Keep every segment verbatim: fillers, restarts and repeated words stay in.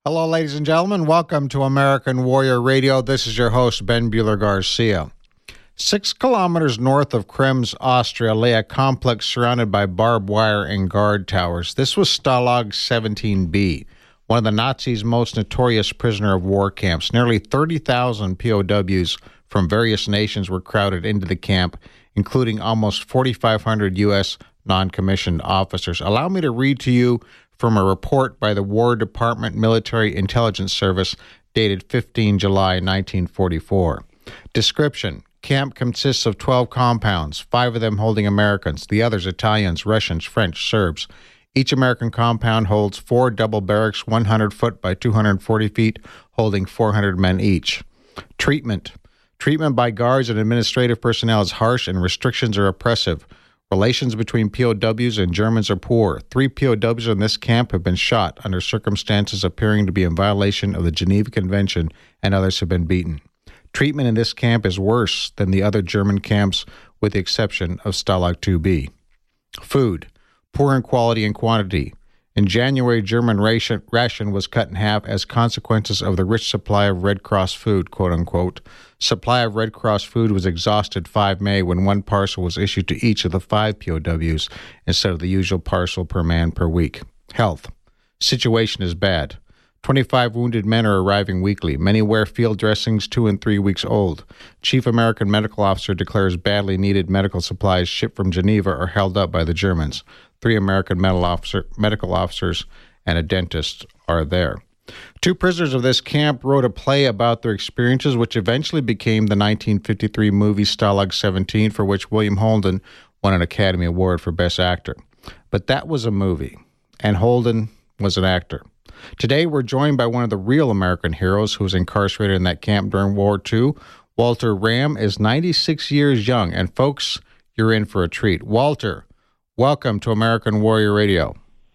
Hello, ladies and gentlemen. Welcome to American Warrior Radio. This is your host, Ben Bueller-Garcia. Six kilometers north of Krems, Austria, lay a complex surrounded by barbed wire and guard towers. This was Stalag seventeen B, one of the Nazis' most notorious prisoner of war camps. Nearly thirty thousand P O Ws from various nations were crowded into the camp, including almost forty-five hundred U S non-commissioned officers. Allow me to read to you from a report by the War Department Military Intelligence Service dated the fifteenth of July, nineteen forty-four. Description: camp consists of twelve compounds, five of them holding Americans, the others Italians, Russians, French, Serbs. Each American compound holds four double barracks, one hundred foot by two hundred forty feet, holding four hundred men each. Treatment. Treatment by guards and administrative personnel is harsh and restrictions are oppressive. Relations between P O Ws and Germans are poor. Three P O Ws in this camp have been shot under circumstances appearing to be in violation of the Geneva Convention, and others have been beaten. Treatment in this camp is worse than the other German camps, with the exception of Stalag two B. Food. Poor in quality and quantity. In January, German ration, ration was cut in half as consequences of the rich supply of Red Cross food, quote-unquote. Supply of Red Cross food was exhausted the fifth of May when one parcel was issued to each of the five P O Ws instead of the usual parcel per man per week. Health. Situation is bad. twenty-five wounded men are arriving weekly. Many wear field dressings two and three weeks old. Chief American Medical Officer declares badly needed medical supplies shipped from Geneva are held up by the Germans. Three American medical, officer, medical officers and a dentist are there. Two prisoners of this camp wrote a play about their experiences, which eventually became the nineteen fifty-three movie Stalag seventeen, for which William Holden won an Academy Award for Best Actor. But that was a movie, and Holden was an actor. Today, we're joined by one of the real American heroes who was incarcerated in that camp during World War Two. Walter Ram is ninety-six years young, and folks, you're in for a treat. Walter, welcome to American Warrior Radio.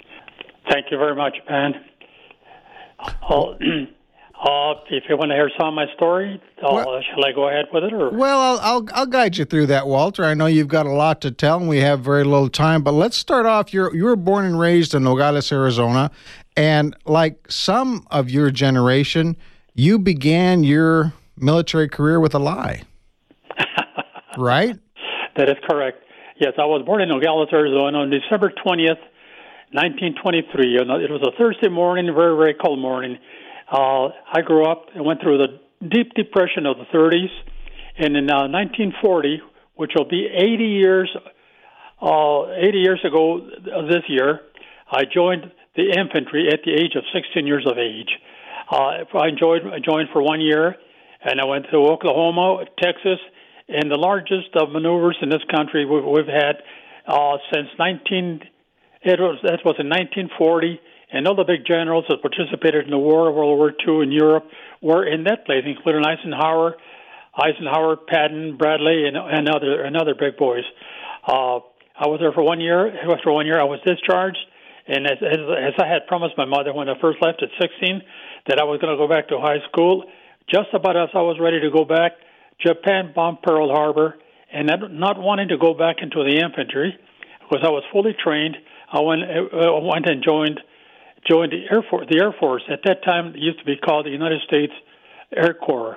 Thank you very much, Ben. Uh, uh, if you want to hear some of my story, uh, well, shall I go ahead with it? Or? Well, I'll, I'll I'll guide you through that, Walter. I know you've got a lot to tell, and we have very little time. But let's start off. You're you were born and raised in Nogales, Arizona, and like some of your generation, you began your military career with a lie, right? That is correct. Yes, I was born in Nogales, Arizona on December twentieth, nineteen twenty-three. It was a Thursday morning, a very, very cold morning. Uh, I grew up and went through the deep depression of the thirties. And in uh, nineteen forty, which will be eighty years, uh, eighty years ago this year, I joined the infantry at the age of sixteen years of age. Uh, I, enjoyed, I joined for one year, and I went to Oklahoma, Texas, and the largest of maneuvers in this country we've, we've had uh, since nineteen. It was that was in nineteen forty, and all the big generals that participated in the war, World War Two in Europe, were in that place, including Eisenhower, Eisenhower, Patton, Bradley, and, and other and other big boys. Uh, I was there for one year. After one year, I was discharged, and as, as, as I had promised my mother when I first left at sixteen, that I was going to go back to high school. Just about as I was ready to go back, Japan bombed Pearl Harbor, and not wanting to go back into the infantry, because I was fully trained, I went, uh, went and joined joined the Air Force. The Air Force at that time it used to be called the United States Air Corps.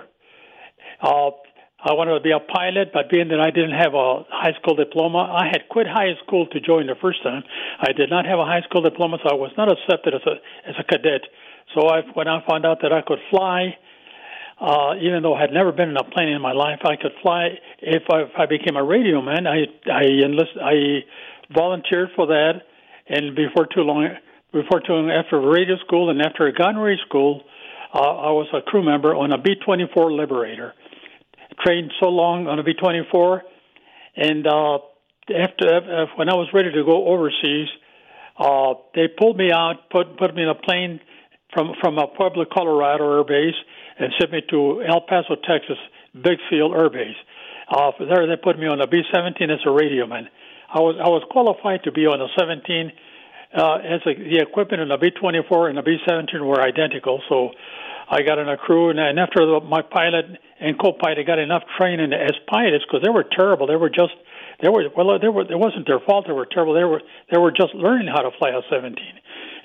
Uh, I wanted to be a pilot, but being that I didn't have a high school diploma, I had quit high school to join the first time. I did not have a high school diploma, so I was not accepted as a as a cadet. So I, when I found out that I could fly, Uh, even though I had never been in a plane in my life, I could fly. If I, if I became a radio man, I I enlist, I volunteered for that, and before too long, before too long, after radio school and after gunnery school, uh, I was a crew member on a B twenty-four Liberator. Trained so long on a B twenty-four, and uh, after uh, when I was ready to go overseas, uh, they pulled me out, put put me in a plane from from a Pueblo, Colorado air base, and sent me to El Paso, Texas, Big Field Air Base. Uh, there they put me on a B seventeen as a radioman. I was I was qualified to be on a seventeen uh, as a, the equipment in the B twenty-four and the B seventeen were identical. So I got in a crew, and, and after the, my pilot and co-pilot got enough training as pilots, because they were terrible. They were just they were well. They were it wasn't their fault. They were terrible. They were they were just learning how to fly a seventeen.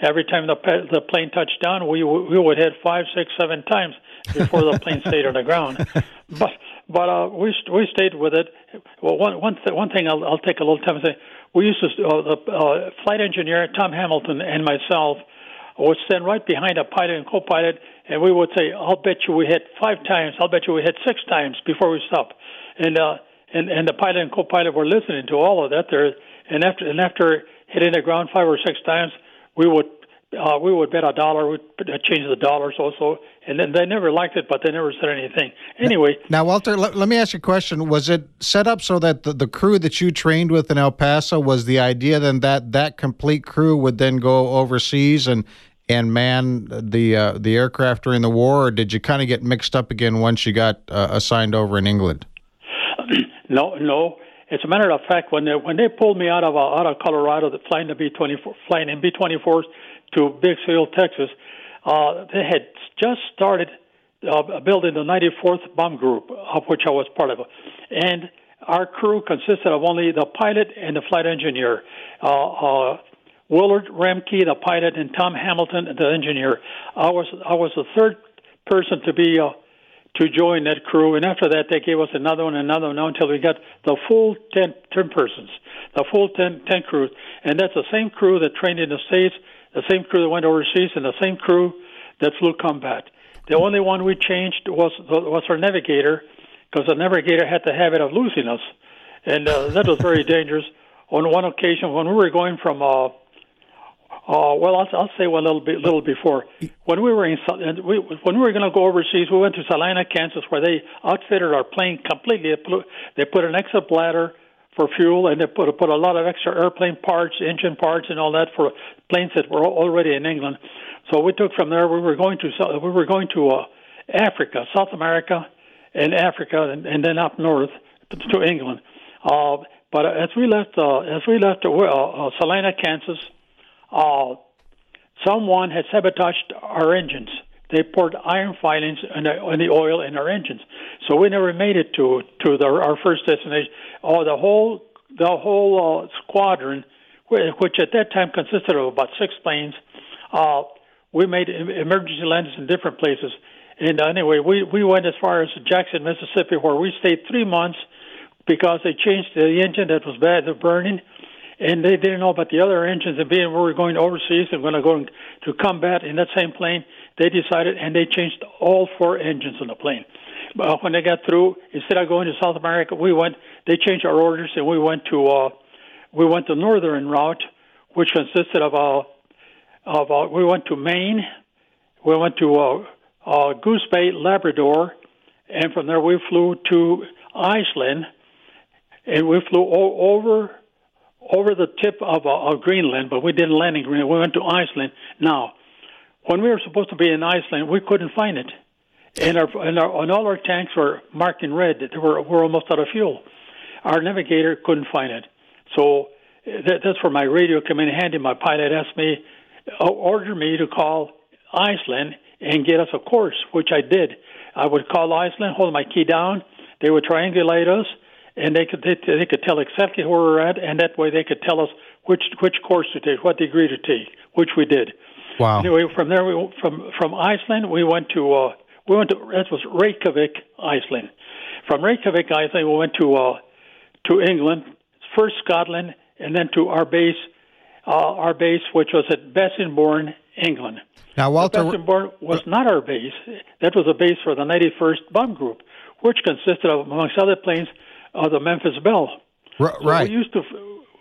every time the the plane touched down, we we would hit five, six, seven times before the plane stayed on the ground. But but uh, we we stayed with it. Well, one one th- one thing I'll, I'll take a little time to say. We used to uh, the uh, flight engineer Tom Hamilton and myself would stand right behind a pilot and co-pilot, and we would say, "I'll bet you we hit five times. I'll bet you we hit six times before we stop." And uh, and and the pilot and co-pilot were listening to all of that there. And after and after hitting the ground five or six times, we would uh, we would bet a dollar. We'd change the dollars also, and then they never liked it, but they never said anything. Anyway, now Walter, let, let me ask you a question: was it set up so that the, the crew that you trained with in El Paso, was the idea then that that complete crew would then go overseas and and man the uh, the aircraft during the war, or did you kind of get mixed up again once you got uh, assigned over in England? No, no. As a matter of fact, when they when they pulled me out of uh, out of Colorado, the flying the B twenty-four, flying in B twenty-fours to Bixfield, Texas, uh, they had just started uh, building the ninety-fourth Bomb Group, of which I was part of, and our crew consisted of only the pilot and the flight engineer. Uh, uh, Willard Remke, the pilot, and Tom Hamilton, the engineer. I was I was the third person to be. Uh, to join that crew, and after that they gave us another one, another one, until we got the full ten, ten persons, the full ten, ten crews, and that's the same crew that trained in the States, the same crew that went overseas, and the same crew that flew combat. The only one we changed was was our navigator, because the navigator had the habit of losing us, and uh, that was very dangerous. On one occasion, when we were going from uh, Uh, well, I'll, I'll say one little bit, little before. When we were in, we, when we were going to go overseas, we went to Salina, Kansas, where they outfitted our plane completely. They put an extra bladder for fuel, and they put put a lot of extra airplane parts, engine parts, and all that for planes that were already in England. So we took from there. We were going to we were going to uh, Africa, South America, and Africa, and, and then up north to England. Uh, but as we left, uh, as we left uh, uh, Salina, Kansas. Uh, someone had sabotaged our engines. They poured iron filings in the, in the oil in our engines, so we never made it to to the, our first destination. Oh, the whole the whole uh, squadron, which at that time consisted of about six planes, uh, we made emergency landings in different places. And uh, anyway, we we went as far as Jackson, Mississippi, where we stayed three months because they changed the engine that was bad, the burning. And they didn't know about the other engines, and being we were going overseas and going to go to combat in that same plane, they decided, and they changed all four engines on the plane. But when they got through, instead of going to South America, we went. They changed our orders, and we went to uh, we went the northern route, which consisted of uh, of uh, we went to Maine, we went to uh, uh, Goose Bay, Labrador, and from there we flew to Iceland, and we flew o- over. over the tip of, uh, of Greenland, but we didn't land in Greenland. We went to Iceland. Now, when we were supposed to be in Iceland, we couldn't find it, and our and, our, and all our tanks were marked in red. They were we're almost out of fuel. Our navigator couldn't find it, so that, that's where my radio came in handy. My pilot asked me, ordered me to call Iceland and get us a course, which I did. I would call Iceland, hold my key down. They would triangulate us. And they could they, they could tell exactly where we're at, and that way they could tell us which which course to take, what degree to take, which we did. Wow! Anyway, from there, we, from from Iceland, we went to uh, we went to that was Reykjavik, Iceland. From Reykjavik, Iceland, we went to uh, to England, first Scotland, and then to our base, uh, our base, which was at Bassingbourn, England. Now, Walter, Bassingbourn was not our base. That was a base for the ninety-first Bomb Group, which consisted of, amongst other planes, Uh, the Memphis Belle. R- so right. We used to.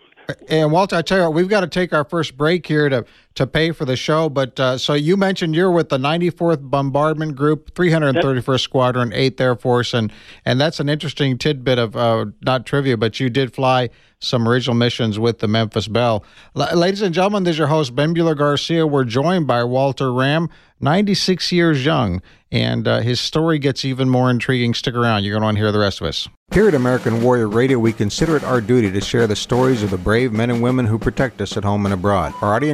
And Walter, I tell you what, we've got to take our first break here to, to pay for the show. But uh, so you mentioned you're with the ninety-fourth Bombardment Group, three hundred thirty-first Squadron, eighth Air Force, and and that's an interesting tidbit of uh, not trivia, but you did fly some original missions with the Memphis Belle. L- ladies and gentlemen, this is your host, Ben Bueller Garcia. We're joined by Walter Ram, ninety-six years young, and uh, his story gets even more intriguing. Stick around. You're going to want to hear the rest of us. Here at American Warrior Radio, we consider it our duty to share the stories of the brave men and women who protect us at home and abroad. Our audience is growing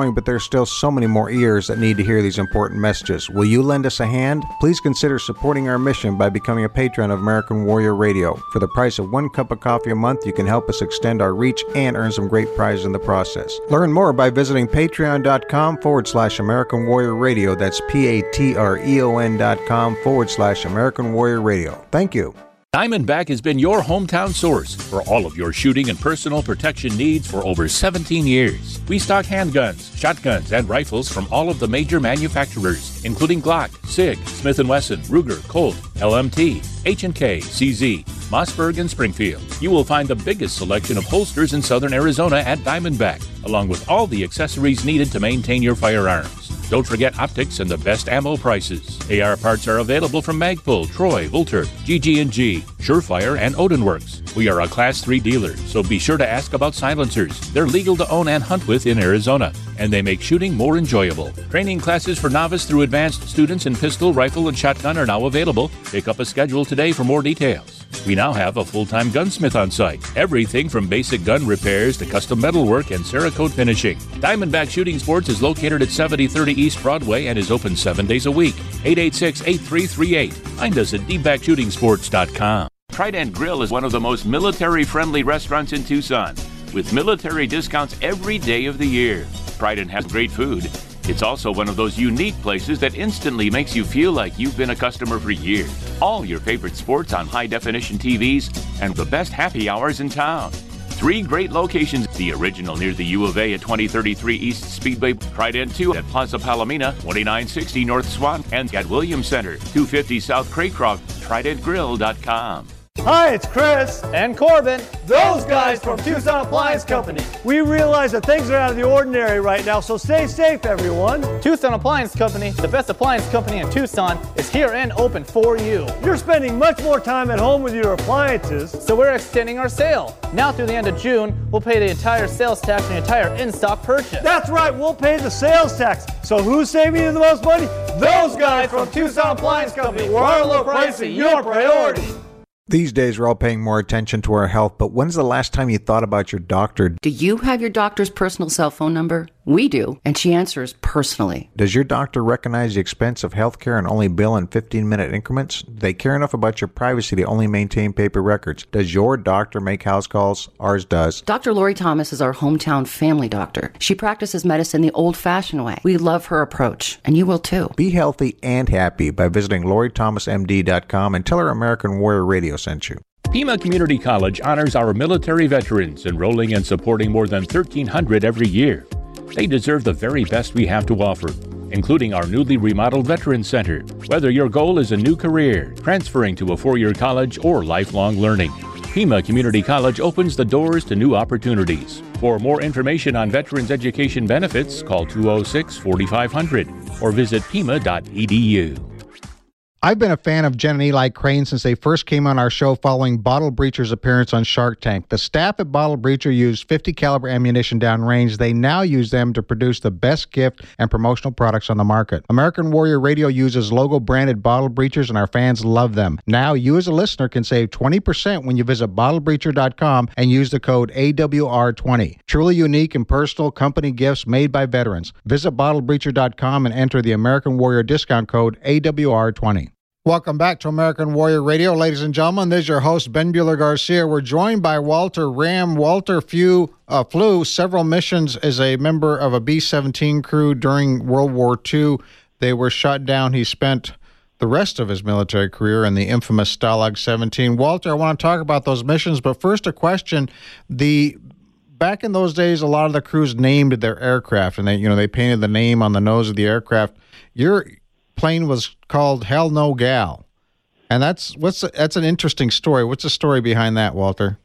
growing, but there's still so many more ears that need to hear these important messages. Will you lend us a hand? Please consider supporting our mission by becoming a patron of American Warrior Radio. For the price of one cup of coffee a month, you can help us extend our reach and earn some great prizes in the process. Learn more by visiting patreon.com forward slash American Warrior Radio. That's P-A-T-R-E-O-N dot com forward slash American Warrior Radio. Thank you. Diamondback has been your hometown source for all of your shooting and personal protection needs for over seventeen years. We stock handguns, shotguns, and rifles from all of the major manufacturers, including Glock, SIG, Smith and Wesson, Ruger, Colt, L M T, H and K, C Z, Mossberg, and Springfield. You will find the biggest selection of holsters in southern Arizona at Diamondback, along with all the accessories needed to maintain your firearms. Don't forget optics and the best ammo prices. A R parts are available from Magpul, Troy, Vulter, G G and G, Surefire, and Odinworks. We are a Class three dealer, so be sure to ask about silencers. They're legal to own and hunt with in Arizona, and they make shooting more enjoyable. Training classes for novice through advanced students in pistol, rifle, and shotgun are now available. Pick up a schedule today for more details. We now have a full-time gunsmith on site. Everything from basic gun repairs to custom metalwork and Cerakote finishing. Diamondback Shooting Sports is located at seventy thirty East Broadway and is open seven days a week. eight eight six, eight three three eight. Find us at d back shooting sports dot com. Trident Grill is one of the most military-friendly restaurants in Tucson, with military discounts every day of the year. Trident has great food. It's also one of those unique places that instantly makes you feel like you've been a customer for years. All your favorite sports on high-definition T Vs and the best happy hours in town. Three great locations: the original near the U of A at twenty thirty-three East Speedway, Trident two at Plaza Palomina, twenty-nine sixty North Swan, and at Williams Center, two fifty South Craycroft, trident grill dot com. Hi, it's Chris and Corbin, those guys from Tucson Appliance Company. We realize that things are out of the ordinary right now, so stay safe, everyone. Tucson Appliance Company, the best appliance company in Tucson, is here and open for you. You're spending much more time at home with your appliances, so we're extending our sale. Now through the end of June, we'll pay the entire sales tax on the entire in-stock purchase. That's right, we'll pay the sales tax. So who's saving you the most money? Those guys from Tucson Appliance Company, where our low pricing your priority. These days, we're all paying more attention to our health, but when's the last time you thought about your doctor? Do you have your doctor's personal cell phone number? We do, and she answers personally. Does your doctor recognize the expense of health care and only bill in fifteen-minute increments? Do they care enough about your privacy to only maintain paper records? Does your doctor make house calls? Ours does. Doctor Lori Thomas is our hometown family doctor. She practices medicine the old-fashioned way. We love her approach, and you will too. Be healthy and happy by visiting lori thomas m d dot com and tell her American Warrior Radio sent you. Pima Community College honors our military veterans, enrolling and supporting more than thirteen hundred every year. They deserve the very best we have to offer, including our newly remodeled Veterans Center. Whether your goal is a new career, transferring to a four-year college, or lifelong learning, Pima Community College opens the doors to new opportunities. For more information on veterans education benefits, call two oh six, four five zero zero or visit pima dot e d u. I've been a fan of Jen and Eli Crane since they first came on our show following Bottle Breacher's appearance on Shark Tank. The staff at Bottle Breacher used fifty caliber ammunition downrange. They now use them to produce the best gift and promotional products on the market. American Warrior Radio uses logo-branded Bottle Breachers, and our fans love them. Now, you as a listener can save twenty percent when you visit bottle breacher dot com and use the code A W R twenty. Truly unique and personal company gifts made by veterans. Visit bottle breacher dot com and enter the American Warrior discount code A W R twenty. Welcome back to American Warrior Radio, ladies and gentlemen. This is your host, Ben Bueller Garcia. We're joined by Walter Ram. Walter flew, uh, flew several missions as a member of a B seventeen crew during World War Two. They were shot down. He spent the rest of his military career in the infamous Stalag seventeen. Walter, I want to talk about those missions, but first a question. The back in those days, a lot of the crews named their aircraft, and they, you know, they painted the name on the nose of the aircraft. Your plane was called Hell No Gal, and that's what's that's an interesting story. What's the story behind that, Walter?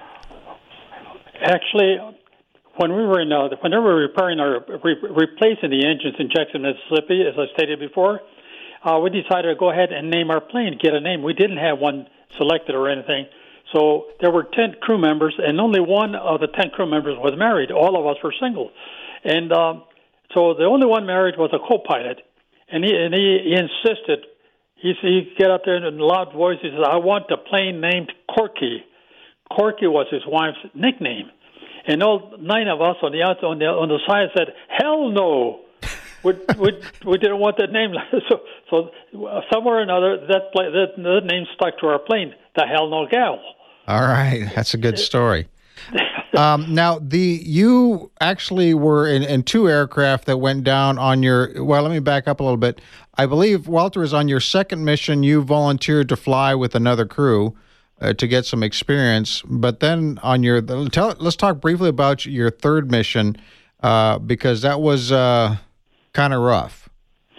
Actually, when we were in, uh, when they were repairing our re- replacing the engines in Jackson, Mississippi, as I stated before, uh, we decided to go ahead and name our plane, get a name. We didn't have one selected or anything, so there were ten crew members, and only one of the ten crew members was married. All of us were single, and um, so the only one married was a co-pilot. And he and he, he insisted. He he get up there in a loud voice. He said, "I want a plane named Corky." Corky was his wife's nickname, And all nine of us on the outside, on the on the side said, "Hell no." we, we, we didn't want that name. So, so somewhere or another, that, play, that that name stuck to our plane, the Hell No Gal. All right. That's a good story. um, now, the you actually were in, in two aircraft that went down on your, well, let me back up a little bit. I believe, Walter, is on your second mission, you volunteered to fly with another crew uh, to get some experience. But then on your, tell, let's talk briefly about your third mission, uh, because that was uh, kind of rough.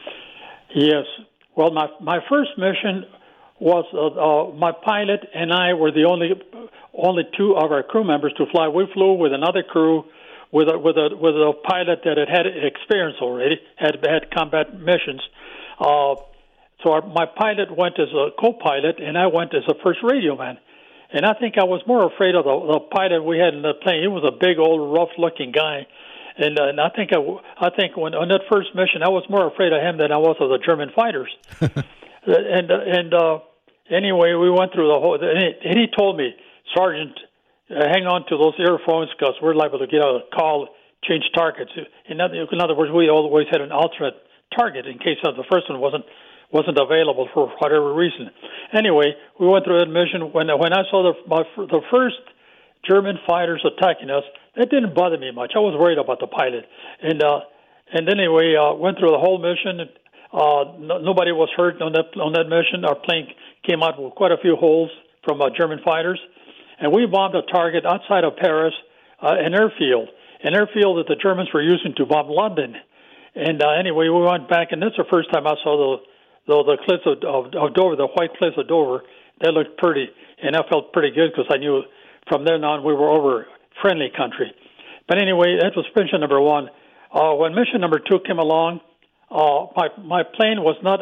Yes. Well, my, my first mission was uh, uh, my pilot and I were the only only two of our crew members to fly. We flew with another crew with a with a with a pilot that had had experience already, had had combat missions. Uh, so our, my pilot went as a co-pilot, and I went as a first radio man. And I think I was more afraid of the, the pilot we had in the plane. He was a big, old, rough-looking guy. And, uh, and I think I, I think when on that first mission, I was more afraid of him than I was of the German fighters. and and uh, anyway, we went through the whole. And he, and he told me, Sergeant, uh, hang on to those earphones because we're liable to get a call, change targets. In other, in other words, we always had an alternate target in case of the first one wasn't wasn't available for whatever reason. Anyway, we went through that mission. When when I saw the my, the first German fighters attacking us, that didn't bother me much. I was worried about the pilot, and uh, and anyway, uh, went through the whole mission. Uh, no, nobody was hurt on that on that mission. Our plane came out with quite a few holes from uh, German fighters, and we bombed a target outside of Paris, uh, an airfield, an airfield that the Germans were using to bomb London. And uh, anyway, we went back, and that's the first time I saw the the, the cliffs of, of, of Dover, the white cliffs of Dover. They looked pretty, and I felt pretty good because I knew from then on we were over friendly country. But anyway, that was mission number one. Uh, when mission number two came along, uh, my my plane was not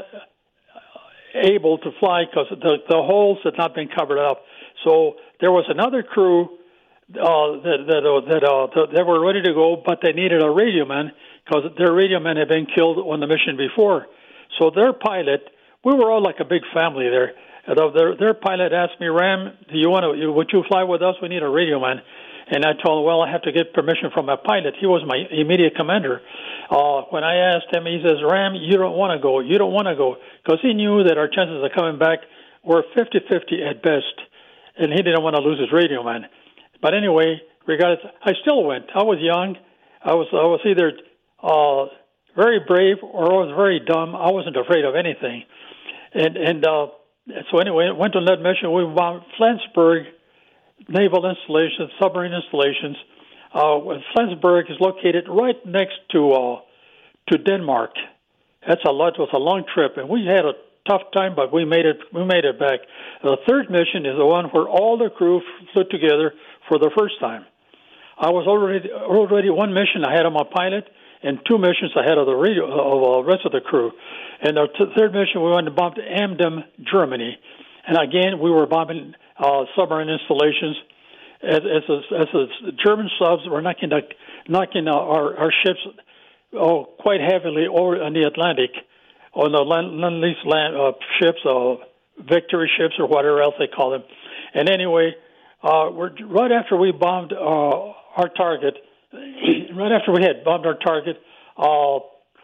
able to fly because the the holes had not been covered up. So there was another crew uh, that that uh, that uh, that they were ready to go, but they needed a radio man because their radio man had been killed on the mission before. So their pilot, we were all like a big family there. Their their pilot asked me, Ram, do you want to? Would you fly with us? We need a radio man. And I told him, well, I have to get permission from my pilot. He was my immediate commander. Uh, when I asked him, he says, Ram, you don't want to go. You don't want to go. Because he knew that our chances of coming back were fifty-fifty at best. And he didn't want to lose his radio man. But anyway, regardless, I still went. I was young. I was I was either uh, very brave or I was very dumb. I wasn't afraid of anything. And, and uh, so anyway, went on that mission. We bombed Flensburg naval installations, submarine installations. Uh, Flensburg is located right next to uh, to Denmark. That's a lot. It was a long trip, and we had a tough time, but we made it. We made it back. The third mission is the one where all the crew flew together for the first time. I was already already one mission ahead of my pilot, and two missions ahead of the radio of the uh, rest of the crew. And the t- third mission, we went to bomb Emden, Germany, and again we were bombing Uh, submarine installations, as as, as, as German subs were knocking the, knocking uh, our our ships oh quite heavily over in the Atlantic, on the land lease land uh, ships, uh, victory ships or whatever else they call them. And anyway, uh, we're right after we bombed uh, our target, right after we had bombed our target, uh,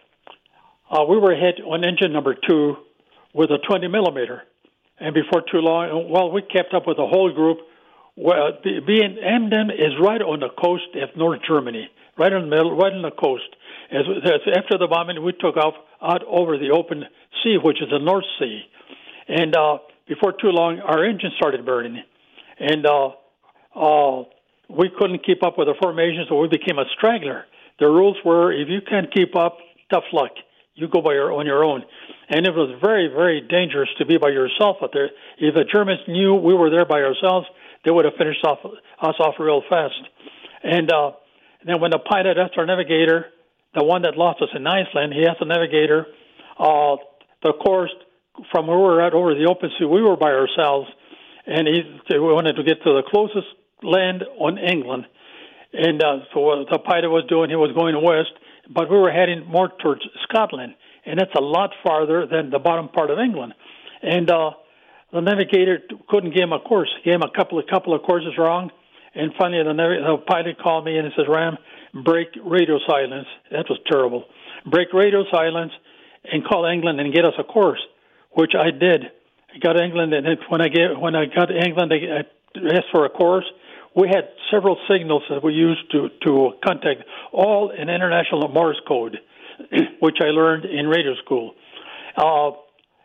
uh, we were hit on engine number two with a twenty millimeter. And before too long, well, we kept up with the whole group. Well, being Emden is right on the coast of North Germany, right in the middle, right on the coast. As, as after the bombing, we took off out over the open sea, which is the North Sea. And uh, before too long, our engine started burning, and uh, uh, we couldn't keep up with the formation, so we became a straggler. The rules were, if you can't keep up, tough luck. You go by your on your own. And it was very, very dangerous to be by yourself out there. If the Germans knew we were there by ourselves, they would have finished off, us off real fast. And uh, then when the pilot asked our navigator, the one that lost us in Iceland, he asked the navigator, uh, the course from where we were at over the open sea, we were by ourselves. And he, we wanted to get to the closest land on England. And uh, so what the pilot was doing, he was going west, but we were heading more towards Scotland. And that's a lot farther than the bottom part of England. And uh, the navigator couldn't give him a course. He gave him a couple of couple of courses wrong, And finally, the, the pilot called me and he says, Ram, break radio silence. That was terrible. Break radio silence and call England and get us a course, which I did. I got England, and when I get when I got to England, I asked for a course. We had several signals that we used to, to contact, all in international Morse code, which I learned in radio school. Uh,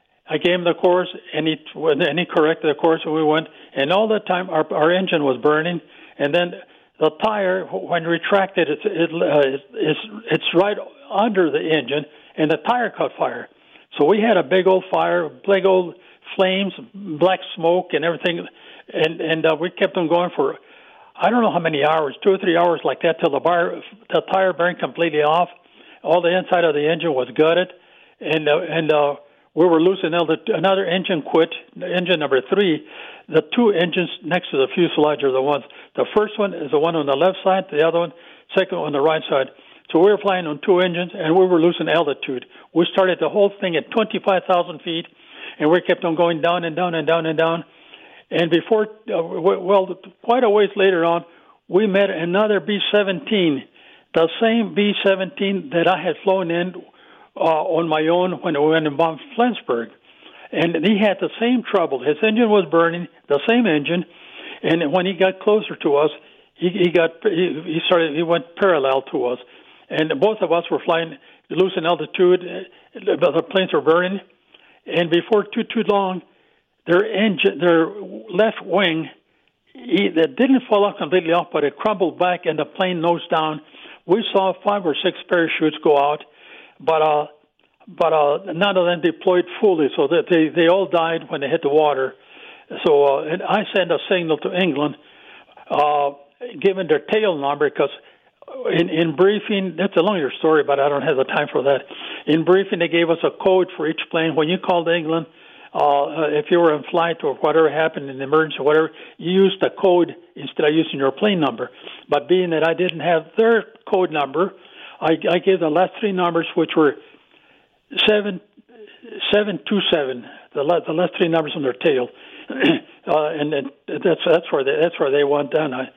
I gave him the course, and he and he corrected the course, and we went. And all the time, our our engine was burning, and then the tire, when retracted, it's it, uh, it's it's right under the engine, and the tire caught fire. So we had a big old fire, big old flames, black smoke, and everything, and and uh, we kept on going for I don't know how many hours, two or three hours like that, till the bar the tire burned completely off. All the inside of the engine was gutted, and uh, and uh, we were losing another engine quit, engine number three. The two engines next to the fuselage are the ones. The first one is the one on the left side, the other one, second on the right side. So we were flying on two engines, and we were losing altitude. We started the whole thing at twenty-five thousand feet, and we kept on going down and down and down and down. And before, uh, well, quite a ways later on, we met another B seventeen, the same B seventeen that I had flown in uh, on my own when we went and bombed Flensburg. And he had the same trouble. His engine was burning, the same engine, and when he got closer to us, he, he got he, he started he went parallel to us, and both of us were flying losing altitude. The planes were burning, and before too too long, their engine, their left wing, he, that didn't fall off completely off, but it crumbled back, and the plane nose down. We saw five or six parachutes go out, but uh, but uh, none of them deployed fully, so that they, they all died when they hit the water. So uh, and I sent a signal to England, uh, given their tail number, because in, in briefing, that's a longer story, but I don't have the time for that. In briefing, they gave us a code for each plane. When you called England, uh, if you were in flight or whatever happened in emergency or whatever, you used the code instead of using your plane number. But being that I didn't have their code number, I, I gave the last three numbers, which were seven seven two seven. The last, the last three numbers on their tail, uh, and, and that's that's where they that's where they went down. I,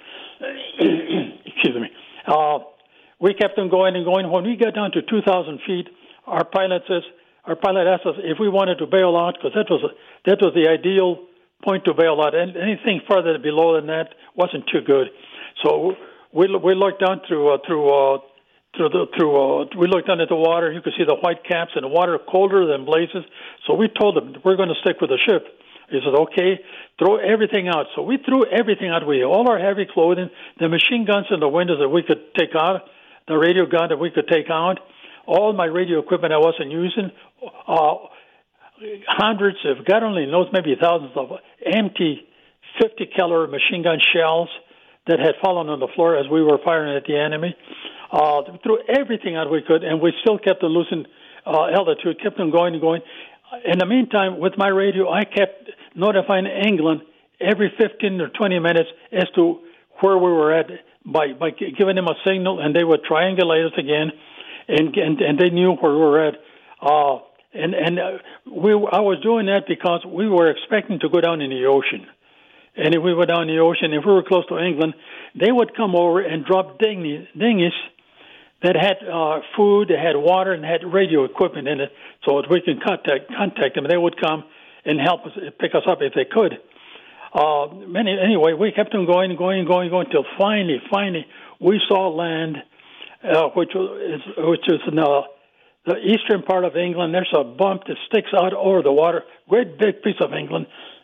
excuse me. Uh, we kept on going and going. When we got down to two thousand feet, our pilot says, our pilot asked us if we wanted to bail out, because that was a, that was the ideal point to bail out. And anything further below than that wasn't too good. So we we looked down through uh, through uh, through the through uh, we looked down at the water. You could see the white caps and the water colder than blazes. So we told them we're going to stick with the ship. He said, okay, throw everything out. So we threw everything out. We all our heavy clothing, the machine guns in the windows that we could take out, the radio gun that we could take out, all my radio equipment I wasn't using, uh, hundreds of, God only knows, maybe thousands of empty fifty caliber machine gun shells that had fallen on the floor as we were firing at the enemy. Uh, threw everything out we could, and we still kept on losing uh, altitude, kept on going and going. In the meantime, with my radio, I kept notifying England every fifteen or twenty minutes as to where we were at by, by giving them a signal, and they would triangulate us again, and and, and they knew where we were at. Uh, and and uh, we I was doing that because we were expecting to go down in the ocean. And if we were down in the ocean, if we were close to England, they would come over and drop dinghies, dinghies that had uh, food, that had water, and had radio equipment in it, so that we can contact contact them. They would come and help us, pick us up if they could. Uh, many, anyway, we kept on going, going, going, going, until finally, finally, we saw land, uh, which was which is in the, the eastern part of England. There's a bump that sticks out over the water, great big piece of England,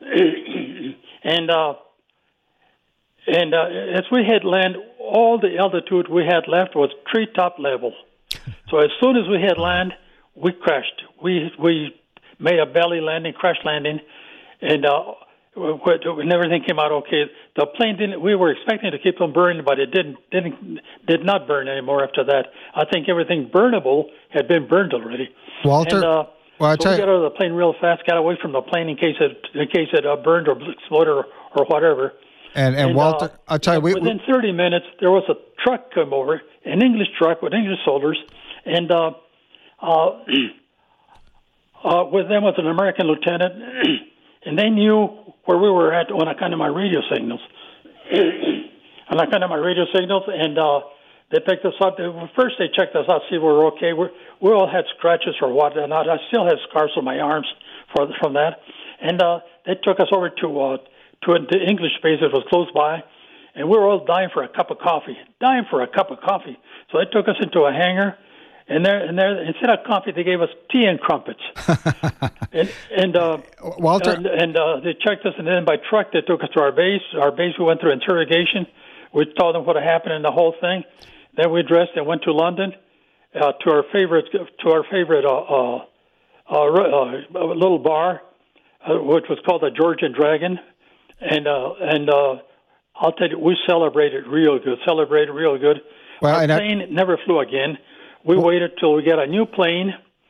and uh, and uh, as we hit land, all the altitude we had left was treetop level. So as soon as we hit land, we crashed. We we made a belly landing, crash landing, and uh, and everything came out okay. The plane didn't. We were expecting to keep on burning, but it didn't didn't did not burn anymore after that. I think everything burnable had been burned already. Walter, and, uh, well, I so we you, got out of the plane real fast, got away from the plane in case it in case it uh, burned or exploded or, or whatever. And, and, and Walter, uh, I'll tell you, we, within thirty minutes, there was a truck come over, an English truck with English soldiers, and uh, uh, uh, with them was an American lieutenant, and they knew where we were at on account of my radio signals. and I got on my radio signals, and uh, they picked us up. First, they checked us out, see if we were okay. We're, we all had scratches or whatnot. I still had scars on my arms for, from that. And uh, they took us over to uh, to the English base that was close by, and we were all dying for a cup of coffee, dying for a cup of coffee. So they took us into a hangar, and there, and there, instead of coffee, they gave us tea and crumpets. and and uh, Walter, and, and uh, they checked us, and then by truck they took us to our base. Our base, we went through interrogation. We told them what had happened in the whole thing. Then we dressed and went to London uh, to our favorite to our favorite uh, uh, uh, uh, little bar, uh, which was called the Georgian Dragon, and uh, and uh, I'll tell you, we celebrated real good. Celebrated real good. Well, our and I- plane never flew again. We well, waited till we got a new plane,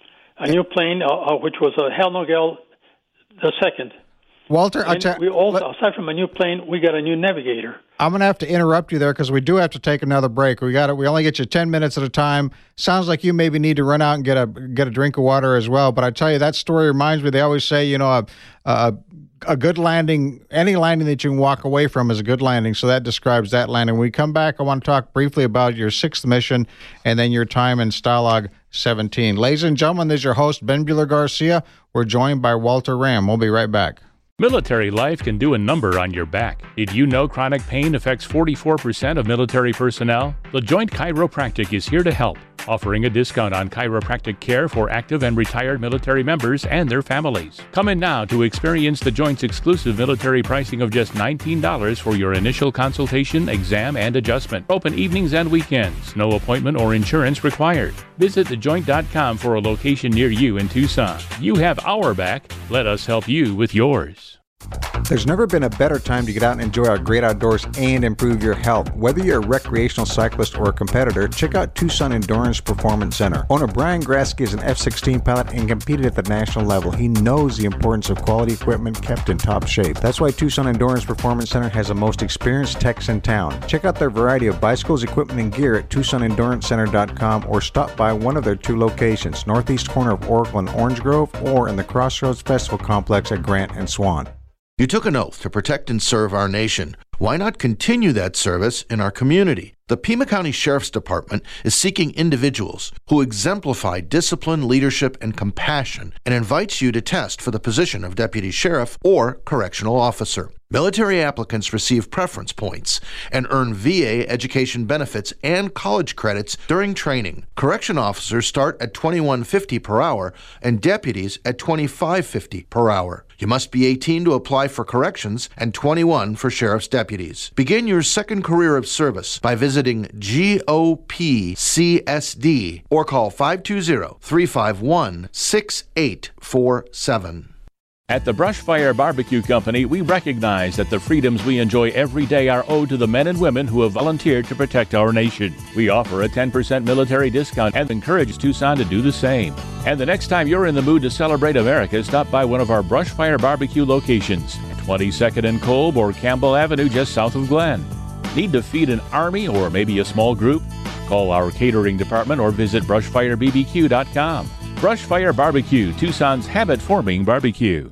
a new plane, uh, uh, which was a Hell-No-Gale the second. Walter, I and we also, aside from a new plane, we got a new navigator. I'm going to have to interrupt you there because we do have to take another break. We got it. We only get you ten minutes at a time. Sounds like you maybe need to run out and get a get a drink of water as well. But I tell you, that story reminds me. They always say, you know, a a, a good landing, any landing that you can walk away from is a good landing. So that describes that landing. When we come back, I want to talk briefly about your sixth mission and then your time in Stalag seventeen. Ladies and gentlemen, this is your host, Ben Bueller Garcia. We're joined by Walter Ram. We'll be right back. Military life can do a number on your back. Did you know chronic pain affects forty-four percent of military personnel? The Joint Chiropractic is here to help, offering a discount on chiropractic care for active and retired military members and their families. Come in now to experience the Joint's exclusive military pricing of just nineteen dollars for your initial consultation, exam, and adjustment. Open evenings and weekends. No appointment or insurance required. Visit the joint dot com for a location near you in Tucson. You have our back. Let us help you with yours. There's never been a better time to get out and enjoy our great outdoors and improve your health. Whether you're a recreational cyclist or a competitor, check out Tucson Endurance Performance Center. Owner Brian Grasky is an F sixteen pilot and competed at the national level. He knows the importance of quality equipment kept in top shape. That's why Tucson Endurance Performance Center has the most experienced techs in town. Check out their variety of bicycles, equipment, and gear at tucson endurance center dot com or stop by one of their two locations, northeast corner of Oracle and Orange Grove, or in the Crossroads Festival Complex at Grant and Swan. You took an oath to protect and serve our nation. Why not continue that service in our community? The Pima County Sheriff's Department is seeking individuals who exemplify discipline, leadership, and compassion and invites you to test for the position of deputy sheriff or correctional officer. Military applicants receive preference points and earn V A education benefits and college credits during training. Correction officers start at twenty-one fifty per hour and deputies at twenty-five fifty per hour. You must be eighteen to apply for corrections and twenty-one for sheriff's deputies. Begin your second career of service by visiting G O P C S D or call five two zero, three five one, six eight four seven. At the Brushfire Barbecue Company, we recognize that the freedoms we enjoy every day are owed to the men and women who have volunteered to protect our nation. We offer a ten percent military discount and encourage Tucson to do the same. And the next time you're in the mood to celebrate America, stop by one of our Brushfire Barbecue locations, twenty-second and Kolb or Campbell Avenue just south of Glen. Need to feed an army or maybe a small group? Call our catering department or visit brushfire b b q dot com. Brushfire Barbecue, Tucson's habit-forming barbecue.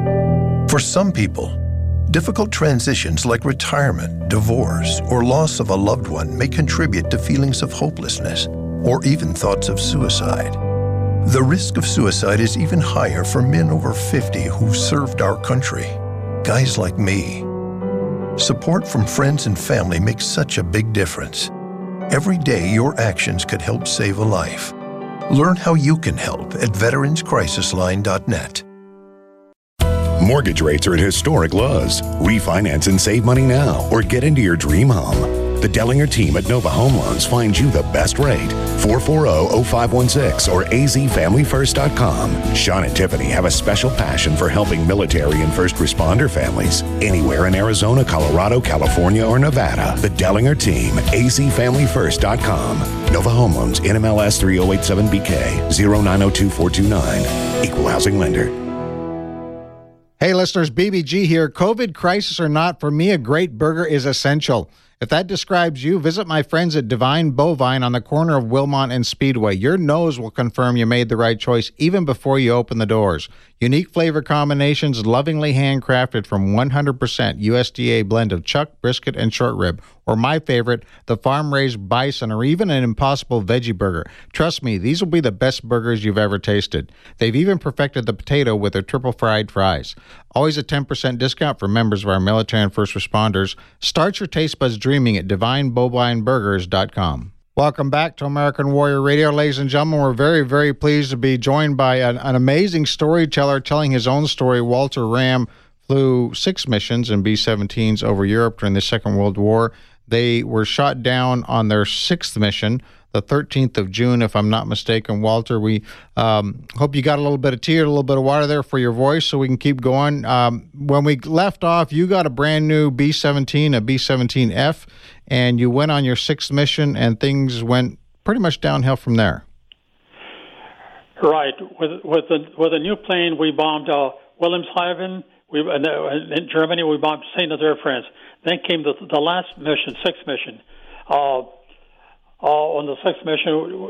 For some people, difficult transitions like retirement, divorce, or loss of a loved one may contribute to feelings of hopelessness or even thoughts of suicide. The risk of suicide is even higher for men over fifty who served our country, guys like me. Support from friends and family makes such a big difference. Every day, your actions could help save a life. Learn how you can help at veterans crisis line dot net. Mortgage rates are at historic lows. Refinance and save money now or get into your dream home. The Dellinger team at Nova Home Loans finds you the best rate. four four zero, zero five one six or a z family first dot com. Sean and Tiffany have a special passion for helping military and first responder families anywhere in Arizona, Colorado, California, or Nevada. The Dellinger team, a z family first dot com. Nova Home Loans, N M L S three oh eight seven B K, zero nine zero two four two nine. Equal housing lender. Hey listeners, B B G here. COVID crisis or not, for me a great burger is essential. If that describes you, visit my friends at Divine Bovine on the corner of Wilmont and Speedway. Your nose will confirm you made the right choice even before you open the doors. Unique flavor combinations, lovingly handcrafted from one hundred percent U S D A blend of chuck, brisket, and short rib. Or my favorite, the farm-raised bison, or even an Impossible Veggie Burger. Trust me, these will be the best burgers you've ever tasted. They've even perfected the potato with their triple fried fries. Always a ten percent discount for members of our military and first responders. Start your taste buds dreaming at divine bovine burgers dot com. Welcome back to American Warrior Radio, ladies and gentlemen. We're very, very pleased to be joined by an, an amazing storyteller telling his own story. Walter Ram flew six missions in B seventeens over Europe during the Second World War. They were shot down on their sixth mission, the thirteenth of June, if I'm not mistaken. Walter, we um, hope you got a little bit of tea or a little bit of water there for your voice so we can keep going. Um, when we left off, you got a brand new B seventeen, a B seventeen F, and you went on your sixth mission, and things went pretty much downhill from there. Right. With with the with a new plane, we bombed uh, Wilhelmshaven. We uh, in Germany, we bombed Saint Nazaire, France. Then came the the last mission, sixth mission. Uh, uh, on the sixth mission,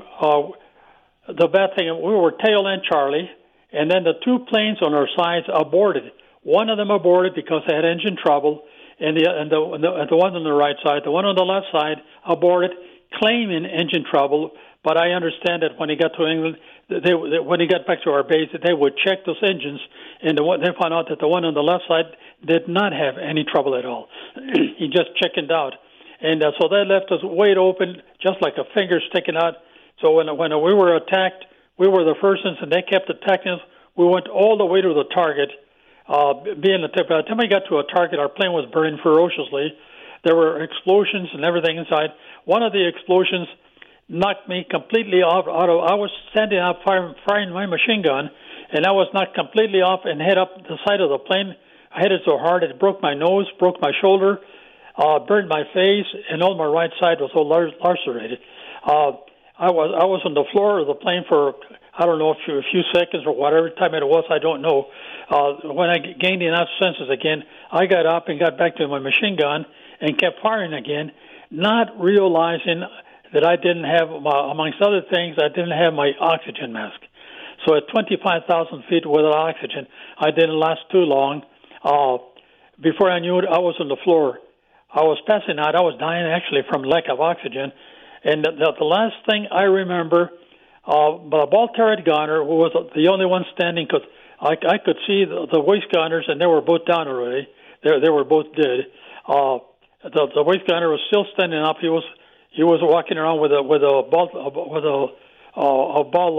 uh, the bad thing, we were tail end Charlie, and then the two planes on our sides aborted. One of them aborted because they had engine trouble, and the and the and the, and the one on the right side, the one on the left side aborted, claiming engine trouble. But I understand that when he got to England, they, they when he got back to our base, they would check those engines, and the one, they found out that the one on the left side did not have any trouble at all. He just chickened out, and uh, so that left us wide open, just like a finger sticking out. So when when we were attacked, we were the first ones, and they kept attacking us. We went all the way to the target. Uh, being the by the time we got to a target, our plane was burning ferociously. There were explosions and everything inside. One of the explosions knocked me completely off. Out of, I was standing up firing, firing my machine gun, and I was knocked completely off and hit up the side of the plane. I hit it so hard it broke my nose, broke my shoulder, uh, burned my face, and all my right side was all lacerated. Uh, I was I was on the floor of the plane for I don't know a few, a few seconds or whatever time it was. I don't know. Uh, when I gained enough senses again, I got up and got back to my machine gun and kept firing again, not realizing that I didn't have, uh, amongst other things, I didn't have my oxygen mask. So at twenty-five thousand feet without oxygen, I didn't last too long. Uh, before I knew it, I was on the floor. I was passing out. I was dying actually from lack of oxygen. And the, the, the last thing I remember, uh, the ball turret gunner, who was the only one standing, because I, I could see the, the waist gunners, and they were both down already. They, they were both dead. Uh, the, the waist gunner was still standing up. He was he was walking around with a with a ball with a uh, a ball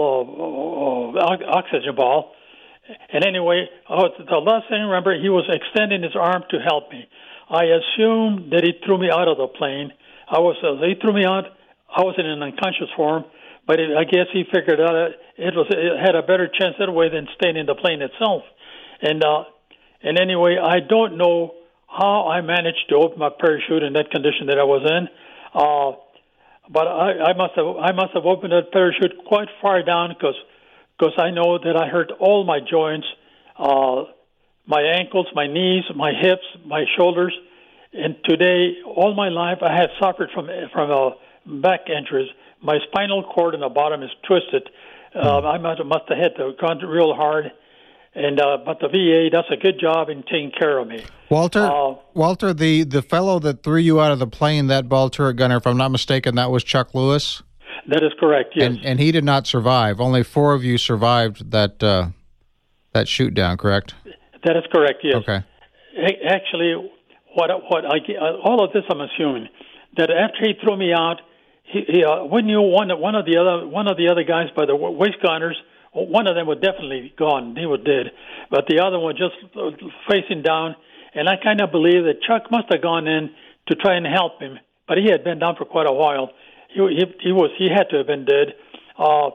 of uh, oxygen ball. And anyway, uh, the last thing I remember, he was extending his arm to help me. I assumed that he threw me out of the plane. I was uh, he threw me out. I was in an unconscious form, but it, I guess he figured out it, it was it had a better chance that way than staying in the plane itself. And uh, and anyway, I don't know how I managed to open my parachute in that condition that I was in, uh, but I, I must have I must have opened that parachute quite far down because because I know that I hurt all my joints, uh, my ankles, my knees, my hips, my shoulders, and today all my life I have suffered from from a back injuries. My spinal cord in the bottom is twisted. Uh, I must, must have hit the ground real hard, and uh, but the V A does a good job in taking care of me. Walter, uh, Walter, the, the fellow that threw you out of the plane, that ball turret gunner, if I'm not mistaken, that was Chuck Lewis? That is correct, yes. And, and he did not survive. Only four of you survived that uh, that shoot down, correct? That is correct, yes. Okay. Actually, what what I all of this I'm assuming that after he threw me out, he, he uh, when you one one of the other one of the other guys by the waist gunners, one of them was definitely gone. He was dead, but the other one just facing down. And I kind of believe that Chuck must have gone in to try and help him, but he had been down for quite a while. He he, he was he had to have been dead. Uh,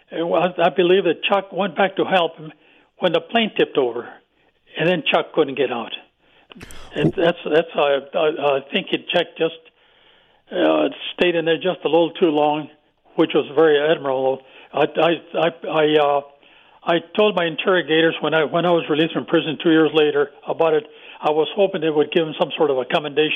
I believe that Chuck went back to help him when the plane tipped over, and then Chuck couldn't get out. And that's that's uh, I, I think he Chuck just uh, stayed in there just a little too long, which was very admirable. I I I I, uh, I told my interrogators when I when I was released from prison two years later about it. I was hoping they would give him some sort of a commendation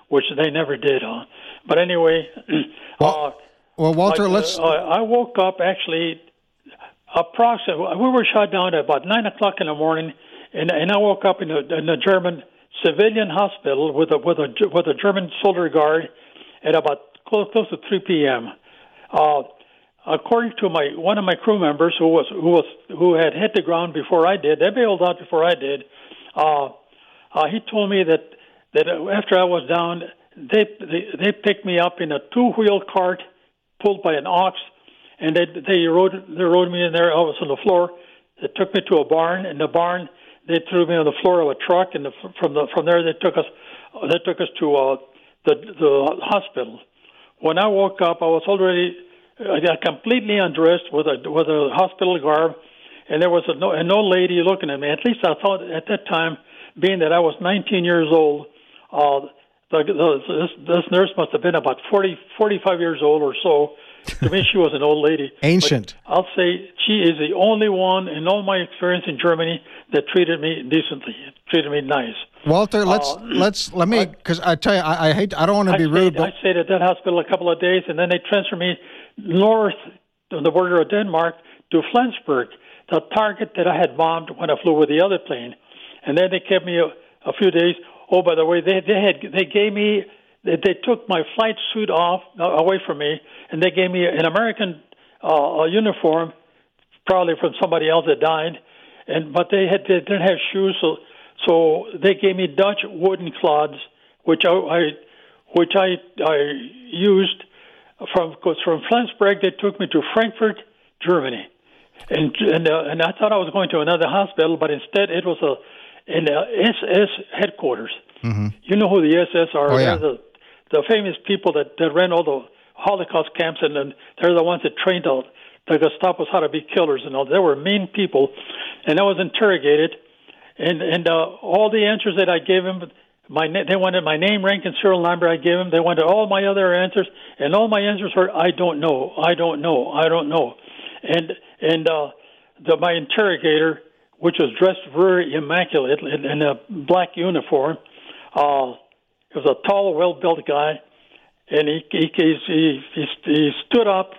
which they never did. Huh? But anyway, well, uh, well, Walter, like, let's. Uh, I woke up actually approximately. We were shot down at about nine o'clock in the morning, and and I woke up in a, in a German civilian hospital with a with a with a German soldier guard at about close close to three p.m. Uh, according to my one of my crew members who was who was who had hit the ground before I did, they bailed out before I did. Uh, uh, he told me that that after I was down, they they, they picked me up in a two-wheel cart pulled by an ox, and they they rode they rode me in there. I was on the floor. They took me to a barn. In the barn, they threw me on the floor of a truck, and the, from the from there they took us they took us to uh, the the hospital. When I woke up, I was already I got completely undressed with a with a hospital garb, and there was a, no, an old lady looking at me. At least I thought at that time, being that I was nineteen years old, uh, the, the, this, this nurse must have been about forty, forty-five years old or so. To me, she was an old lady. Ancient. But I'll say she is the only one in all my experience in Germany that treated me decently, treated me nice. Walter, let's uh, let's let me because I tell you, I, I hate, I don't want to be I rude. Stayed, but... I stayed at that hospital a couple of days, and then they transferred me north on the border of Denmark to Flensburg, the target that I had bombed when I flew with the other plane. And then they kept me a, a few days. Oh, by the way, they they had they gave me they, they took my flight suit off uh, away from me, and they gave me an American uh, uniform, probably from somebody else that died. And but they had they didn't have shoes, so so they gave me Dutch wooden clods, which I, I which I I used from because from Flensburg they took me to Frankfurt, Germany, and and uh, and I thought I was going to another hospital, but instead it was a in the S S headquarters. Mm-hmm. You know who the S S are? Oh, yeah. They're the the famous people that, that ran all the Holocaust camps, and then they're the ones that trained all the Gestapos how to be killers and all. They were mean people, and I was interrogated, and and uh, all the answers that I gave them, my they wanted my name, rank, and serial number. I gave them. They wanted all my other answers, and all my answers were I don't know, I don't know, I don't know, and and uh, the my interrogator, which was dressed very immaculate in, in a black uniform, uh, he was a tall, well-built guy. And he he, he he he stood up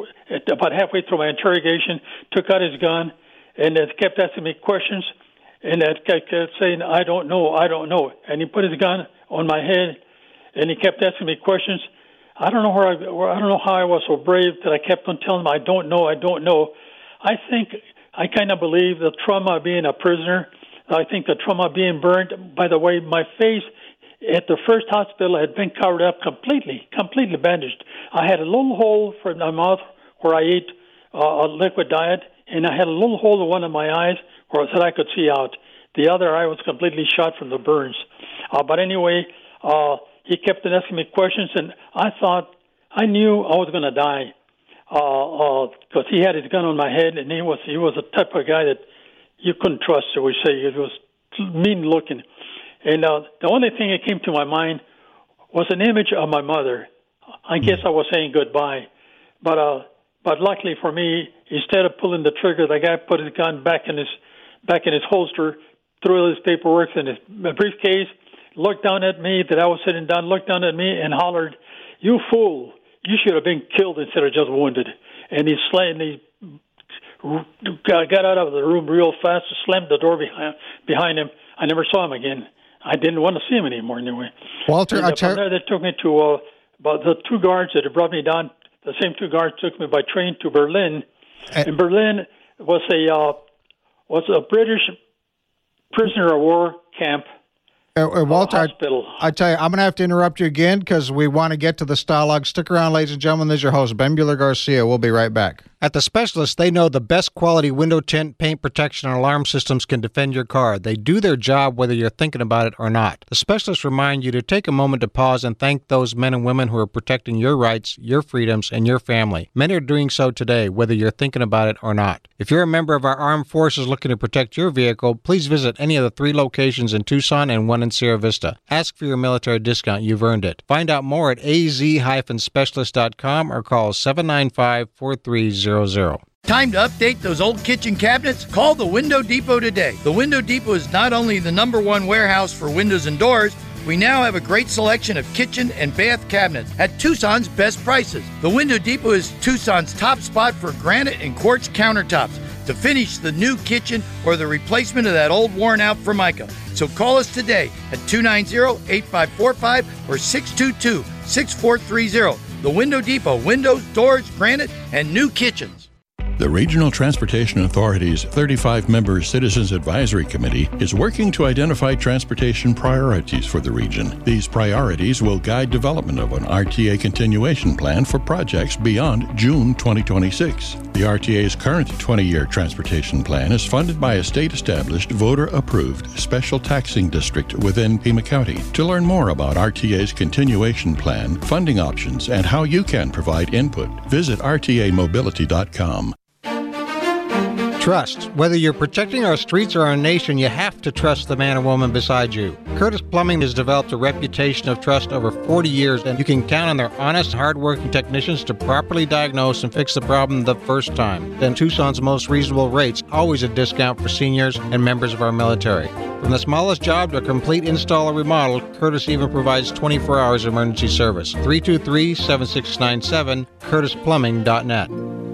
at about halfway through my interrogation, took out his gun, and uh, kept asking me questions, and uh, kept saying, "I don't know, I don't know." And he put his gun on my head, and he kept asking me questions. I don't know where I where, I don't know how I was so brave that I kept on telling him, "I don't know, I don't know." I think I kind of believe the trauma of being a prisoner. I think the trauma of being burned. By the way, my face at the first hospital had been covered up completely, completely bandaged. I had a little hole for my mouth where I ate uh, a liquid diet, and I had a little hole in one of my eyes where I said I could see out. The other eye was completely shot from the burns. Uh, but anyway, uh, he kept on asking me questions, and I thought, I knew I was going to die because uh, uh, he had his gun on my head, and he was he was the type of guy that you couldn't trust, shall we say. He was mean-looking. And uh, the only thing that came to my mind was an image of my mother. I guess I was saying goodbye. But uh, but luckily for me, instead of pulling the trigger, the guy put his gun back in his back in his holster, threw his paperwork in his briefcase, looked down at me that I was sitting down, looked down at me and hollered, "You fool! You should have been killed instead of just wounded." And he slammed, he got out of the room real fast, slammed the door behind behind him. I never saw him again. I didn't want to see him anymore anyway. Walter, and, uh, from there, they took me to uh, about the two guards that had brought me down. The same two guards took me by train to Berlin. Uh, and Berlin was a uh, was a British prisoner of war camp. Uh, uh, Walter, I, hospital. I tell you, I'm going to have to interrupt you again because we want to get to the Stalag. Stick around, ladies and gentlemen. This is your host, Ben Buehler-Garcia. We'll be right back. At The Specialist, they know the best quality window tint, paint protection, and alarm systems can defend your car. They do their job whether you're thinking about it or not. The Specialists remind you to take a moment to pause and thank those men and women who are protecting your rights, your freedoms, and your family. Many are doing so today, whether you're thinking about it or not. If you're a member of our armed forces looking to protect your vehicle, please visit any of the three locations in Tucson and one in Sierra Vista. Ask for your military discount. You've earned it. Find out more at a z dash specialist dot com or call seven nine five, four three zero zero. Time to update those old kitchen cabinets? Call the Window Depot today. The Window Depot is not only the number one warehouse for windows and doors, we now have a great selection of kitchen and bath cabinets at Tucson's best prices. The Window Depot is Tucson's top spot for granite and quartz countertops to finish the new kitchen or the replacement of that old worn-out Formica. So call us today at two nine zero, eight five four five or six two two, six four three zero. The Window Depot, windows, doors, granite, and new kitchens. The Regional Transportation Authority's thirty-five member Citizens Advisory Committee is working to identify transportation priorities for the region. These priorities will guide development of an R T A continuation plan for projects beyond June twenty twenty-six. The R T A's current twenty-year transportation plan is funded by a state-established, voter-approved special taxing district within Pima County. To learn more about R T A's continuation plan, funding options, and how you can provide input, visit R T A mobility dot com. Trust. Whether you're protecting our streets or our nation, you have to trust the man or woman beside you. Curtis Plumbing has developed a reputation of trust over forty years, and you can count on their honest, hard-working technicians to properly diagnose and fix the problem the first time. Then Tucson's most reasonable rates, always a discount for seniors and members of our military. From the smallest job to a complete install or remodel, Curtis even provides twenty-four hours emergency service. three two three, seven six nine seven, curtis plumbing dot net.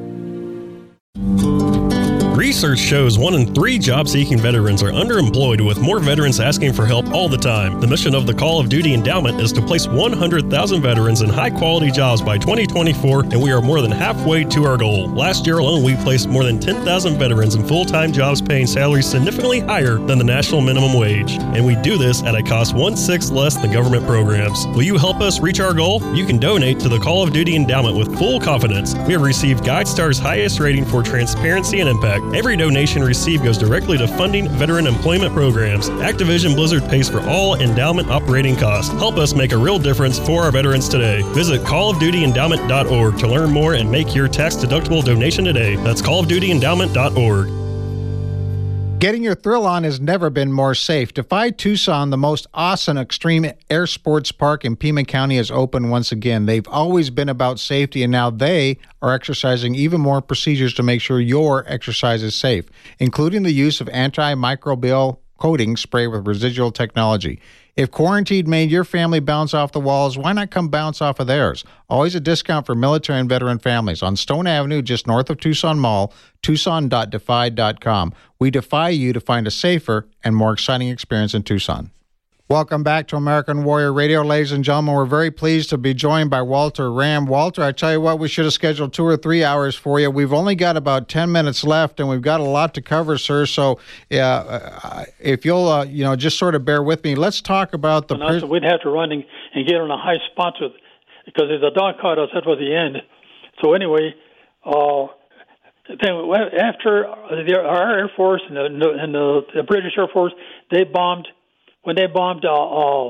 Research shows one in three job-seeking veterans are underemployed, with more veterans asking for help all the time. The mission of the Call of Duty Endowment is to place one hundred thousand veterans in high-quality jobs by twenty twenty-four, and we are more than halfway to our goal. Last year alone, we placed more than ten thousand veterans in full-time jobs paying salaries significantly higher than the national minimum wage. And we do this at a cost one-sixth less than government programs. Will you help us reach our goal? You can donate to the Call of Duty Endowment with full confidence. We have received GuideStar's highest rating for transparency and impact. Every donation received goes directly to funding veteran employment programs. Activision Blizzard pays for all endowment operating costs. Help us make a real difference for our veterans today. Visit call of duty endowment dot org to learn more and make your tax-deductible donation today. That's call of duty endowment dot org. Getting your thrill on has never been more safe. Defy Tucson, the most awesome extreme air sports park in Pima County, is open once again. They've always been about safety, and now they are exercising even more procedures to make sure your exercise is safe, including the use of antimicrobial coating spray with residual technology. If quarantine made your family bounce off the walls, why not come bounce off of theirs? Always a discount for military and veteran families on Stone Avenue, just north of Tucson Mall, tucson dot defy dot com. We defy you to find a safer and more exciting experience in Tucson. Welcome back to American Warrior Radio, ladies and gentlemen. We're very pleased to be joined by Walter Ram. Walter, I tell you what, we should have scheduled two or three hours for you. We've only got about ten minutes left, and we've got a lot to cover, sir. So uh, if you'll, uh, you know, just sort of bear with me. Let's talk about the... Pris- we'd have to run and, and get on a high spot with, because if the dog caught us, that was the end. So anyway, uh, then after the, our Air Force and, the, and the, the British Air Force, they bombed... When they bombed uh, uh,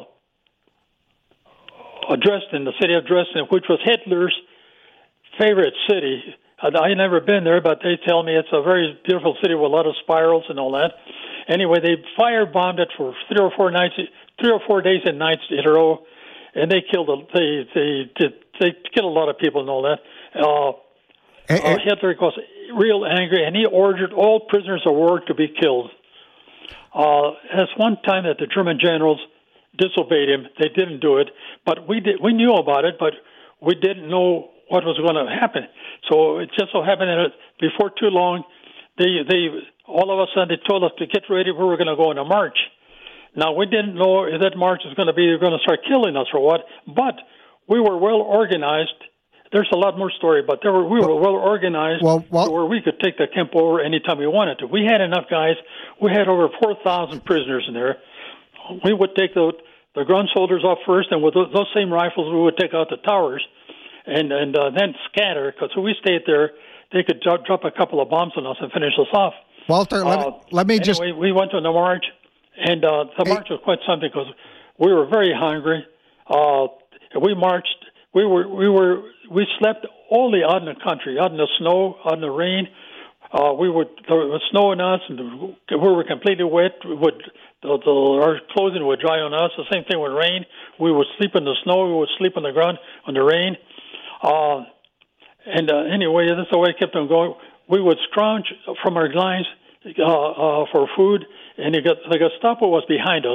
Dresden, the city of Dresden, which was Hitler's favorite city. I've never been there, but they tell me it's a very beautiful city with a lot of spirals and all that. Anyway, they firebombed it for three or four nights, three or four days and nights in a row, and they killed a, they they did they killed a lot of people and all that. Uh, hey, uh, hey. Hitler was real angry, and he ordered all prisoners of war to be killed. Uh, that's one time that the German generals disobeyed him. They didn't do it, but we did. We knew about it, but we didn't know what was going to happen. So it just so happened that before too long, they they all of a sudden they told us to get ready. We were going to go on a march. Now we didn't know if that march was going to be they're going to start killing us or what, but we were well organized. There's a lot more story, but there were, we were well organized well, well, where we could take the camp over anytime we wanted to. We had enough guys. We had over four thousand prisoners in there. We would take the the ground soldiers off first, and with those same rifles, we would take out the towers and and uh, then scatter. Because if we stayed there, they could drop, drop a couple of bombs on us and finish us off. Walter, let, uh, me, let me anyway, just... we went on the march, and uh, the hey. march was quite something because we were very hungry. Uh, we marched. We were we were we slept only out in the country, out in the snow, out in the rain. Uh, we would there was snow on us, and we were completely wet. We would the, the, our clothing would dry on us. The same thing with rain. We would sleep in the snow. We would sleep on the ground on the rain. Uh, and uh, anyway, that's the way it kept on going. We would scrounge from our lines uh, uh, for food, and got, the Gestapo was behind us.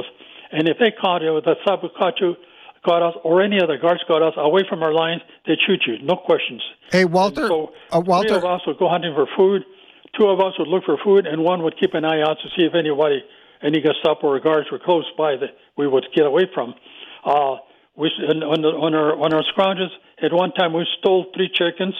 And if they caught you, the sub caught you, caught us, or any other guards caught us away from our lines, they'd shoot you, no questions. Hey, Walter. And so uh, Walter. three of us would go hunting for food. Two of us would look for food, and one would keep an eye out to see if anybody, any Gestapo or guards were close by that we would get away from. Uh, we on, on, the, on our on our scrounges, at one time we stole three chickens.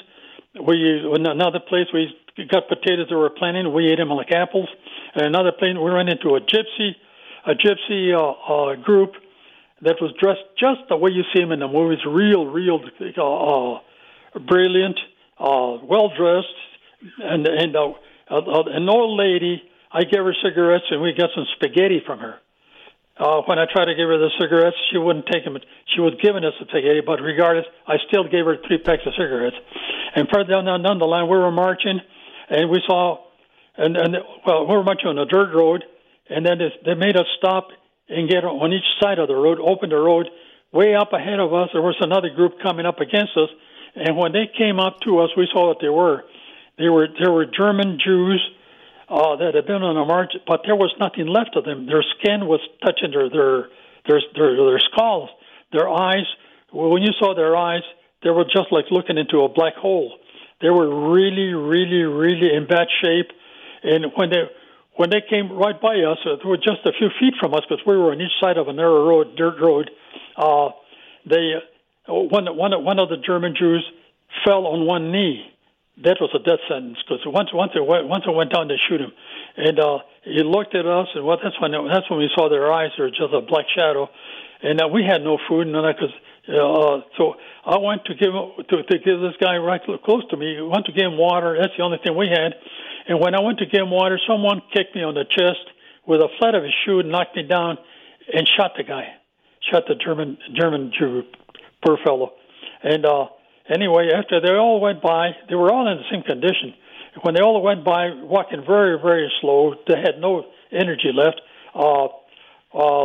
We in another place we got potatoes that were planting. We ate them like apples. And another place we ran into a gypsy, a gypsy uh, uh, group that was dressed just the way you see them in the movies, real, real uh, uh, brilliant, uh, well dressed. And and uh, uh, an old lady, I gave her cigarettes, and we got some spaghetti from her. Uh, when I tried to give her the cigarettes, she wouldn't take them. She was giving us the spaghetti, but regardless, I still gave her three packs of cigarettes. And further down, down, down the line, we were marching, and we saw, and, and well, we were marching on a dirt road, and then they, they made us stop and get on each side of the road, open the road. Way up ahead of us, there was another group coming up against us, and when they came up to us, we saw what they were. They were there were German Jews uh, that had been on a march, but there was nothing left of them. Their skin was touching their their their their, their skulls, their eyes. Well, when you saw their eyes, they were just like looking into a black hole. They were really, really, really in bad shape. And when they when they came right by us, uh, they were just a few feet from us because we were on each side of a narrow road, dirt road. Uh, they one one one of the German Jews fell on one knee. That was a death sentence because once once it went once it went down, they shoot him, and uh, he looked at us, and what that's when that's when we saw their eyes. They were just a black shadow, and uh, we had no food, and that because uh, so I went to give to, to give this guy right close to me. I went to give him water. That's the only thing we had, and when I went to give him water, someone kicked me on the chest with a flat of his shoe, and knocked me down, and shot the guy, shot the German German Jew, poor fellow, and. uh Anyway, after they all went by, they were all in the same condition. When they all went by, walking very, very slow, they had no energy left. Uh, uh,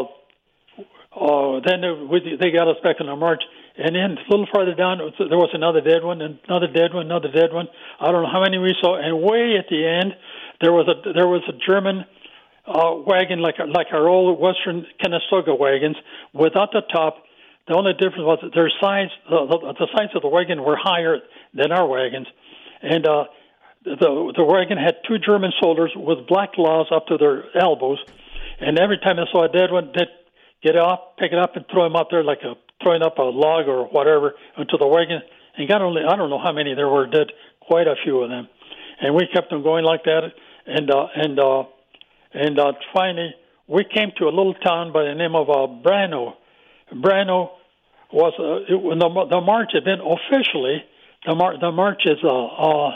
uh, then they, we, they got us back on the march. And then a little farther down, there was another dead one, and another dead one, another dead one. I don't know how many we saw. And way at the end, there was a there was a German uh, wagon like like our old Western Conestoga wagons without the top. The only difference was that their sides, the, the, the sides of the wagon were higher than our wagons. And uh, the the wagon had two German soldiers with black gloves up to their elbows. And every time they saw a dead one, they'd get off, pick it up, and throw him up there like a throwing up a log or whatever into the wagon. And got only, I don't know how many there were dead, quite a few of them. And we kept them going like that. And uh, and uh, and uh, finally, we came to a little town by the name of uh, Brano. Brano was uh, it, when the, the march had been officially the, mar- the march is uh, uh,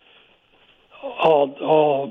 uh,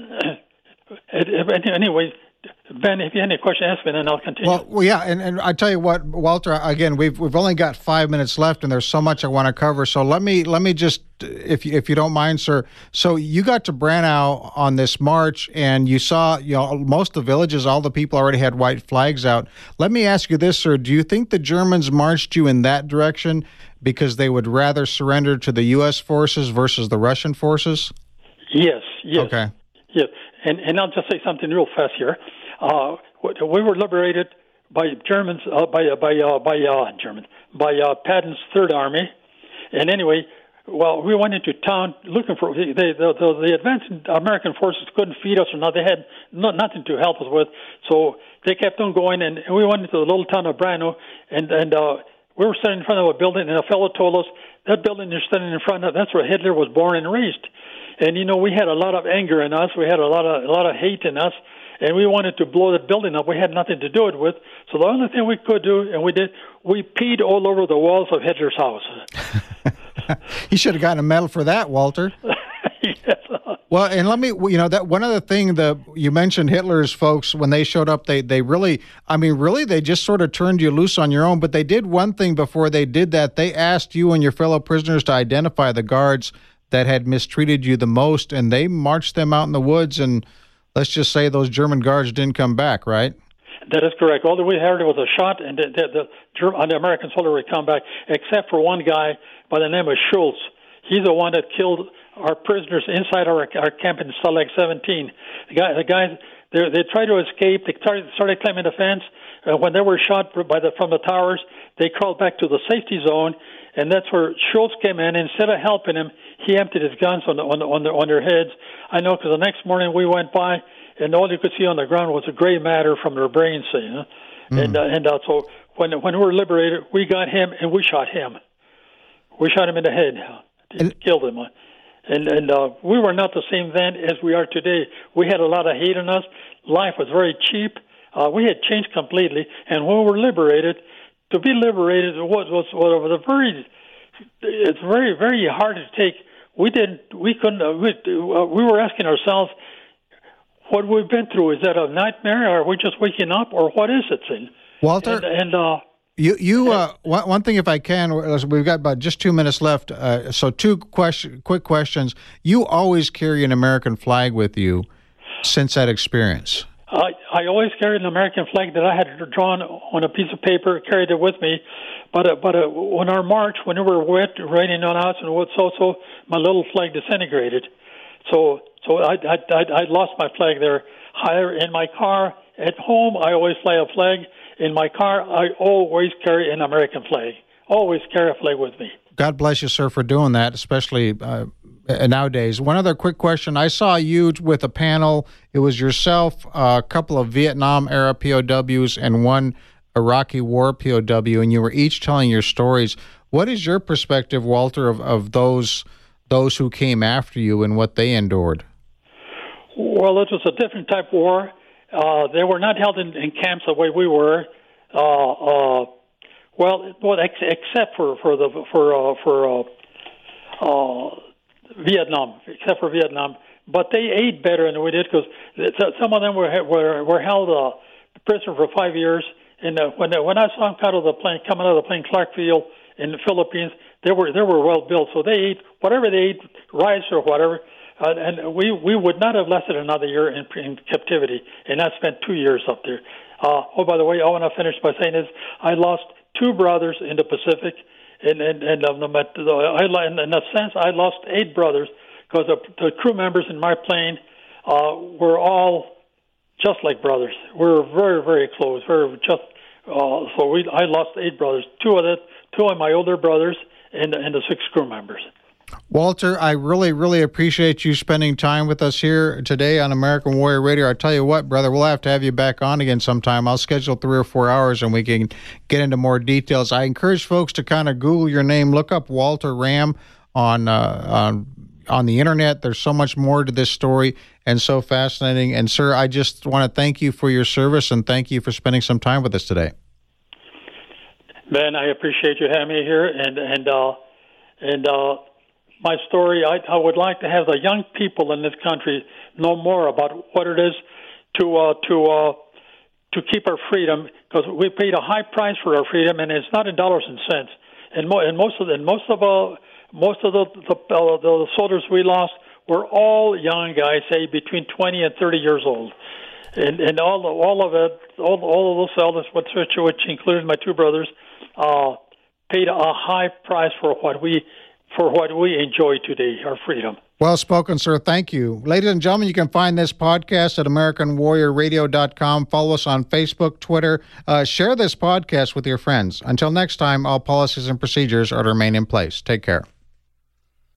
uh, anyway. Ben, if you have any question, ask me, and I'll continue. Well, well yeah, and, and I tell you what, Walter. Again, we've we've only got five minutes left, and there's so much I want to cover. So let me let me just, if you, if you don't mind, sir. So you got to Branau on this march, and you saw, you know, most of the villages, all the people already had white flags out. Let me ask you this, sir: do you think the Germans marched you in that direction because they would rather surrender to the U S forces versus the Russian forces? Yes. Yes. Okay. Yes. And and I'll just say something real fast here. Uh, we were liberated by Germans, uh, by uh, by uh, by uh, German, by uh, Patton's Third Army, and anyway, well, we went into town looking for they, the the, the advanced American forces couldn't feed us or not. They had no, nothing to help us with, so they kept on going, and we went into the little town of Brano, and and uh, we were standing in front of a building, and a fellow told us that building you're standing in front of, that's where Hitler was born and raised. And you know, we had a lot of anger in us. We had a lot of a lot of hate in us, and we wanted to blow the building up. We had nothing to do it with. So the only thing we could do, and we did, we peed all over the walls of Hitler's house. You should have gotten a medal for that, Walter. Yes. Well, and let me, you know, that one other thing that you mentioned, Hitler's folks, when they showed up, they they really, I mean, really, they just sort of turned you loose on your own. But they did one thing before they did that. They asked you and your fellow prisoners to identify the guards that had mistreated you the most, and they marched them out in the woods, and let's just say those German guards didn't come back, right? That is correct. All that we heard was a shot, and the, the, the, the American soldier would come back, except for one guy by the name of Schultz. He's the one that killed our prisoners inside our, our camp in Stalag seventeen. The guy, the guys, they they tried to escape. They started, started climbing the fence. uh, when they were shot by the from the towers, they crawled back to the safety zone, and that's where Schultz came in. Instead of helping him, he emptied his guns on the, on the, on, the, on their heads. I know because the next morning we went by, and all you could see on the ground was a gray matter from their brains. You know? mm. And uh, and uh, so when when we were liberated, we got him and we shot him. We shot him in the head, and killed him. And and uh, we were not the same then as we are today. We had a lot of hate in us. Life was very cheap. Uh, we had changed completely. And when we were liberated, to be liberated was was, was a very it's very very hard to take. We didn't. We couldn't. Uh, we, uh, we were asking ourselves, what we've been through, is that a nightmare, or are we just waking up, or what is it? And, Walter, and, and uh, you you uh, one, one thing, if I can, we've got about just two minutes left. Uh, so two question, quick questions. You always carry an American flag with you since that experience. I, I always carried an American flag that I had drawn on a piece of paper, carried it with me. But uh, but uh, on our march, when we were wet, raining on us, and what so so, my little flag disintegrated. So so I I I, I lost my flag there. I, in my car at home, I always fly a flag. In my car, I always carry an American flag. Always carry a flag with me. God bless you, sir, for doing that, especially uh, nowadays. One other quick question. I saw you with a panel. It was yourself, a couple of Vietnam-era P O Ws, and one Iraqi War P O W, and you were each telling your stories. What is your perspective, Walter, of, of those those who came after you and what they endured? Well, it was a different type of war. Uh, they were not held in, in camps the way we were. Uh, uh, well, well, ex- except for for the for uh, for uh, uh, Vietnam, except for Vietnam. But they ate better than we did, because some of them were were were held uh, prisoner for five years. And uh, when uh, when I saw them out of the plane, coming out of the plane, Clark Field in the Philippines, they were they were well built. So they ate whatever they ate, rice or whatever. Uh, and we, we would not have lasted another year in, in captivity, and I spent two years up there. Uh, oh, by the way, I want to finish by saying is I lost two brothers in the Pacific, and and and um, the, I, in a sense I lost eight brothers, because the, the crew members in my plane uh, were all just like brothers. We were very very close. Very just uh, so we I lost eight brothers. Two of the two of my older brothers, and and the six crew members. Walter, I really, really appreciate you spending time with us here today on American Warrior Radio. I tell you what, brother, we'll have to have you back on again sometime. I'll schedule three or four hours and we can get into more details. I encourage folks to kind of Google your name, look up Walter Ram on uh, on on the internet. There's so much more to this story and so fascinating. And, sir, I just want to thank you for your service and thank you for spending some time with us today. Ben, I appreciate you having me here, and and uh, and. Uh, My story, I, I would like to have the young people in this country know more about what it is to uh, to uh, to keep our freedom, because we paid a high price for our freedom, and it's not in dollars and cents. And, mo- and most of the, and most of uh, most of the the, uh, the soldiers we lost were all young guys, say between twenty and thirty years old, and and all the, all of it, all all of those elders, which which included my two brothers, uh, paid a high price for what we. for what we enjoy today, our freedom. Well spoken, sir. Thank you. Ladies and gentlemen, you can find this podcast at American Warrior Radio dot com. Follow us on Facebook, Twitter. Uh, share this podcast with your friends. Until next time, all policies and procedures are to remain in place. Take care.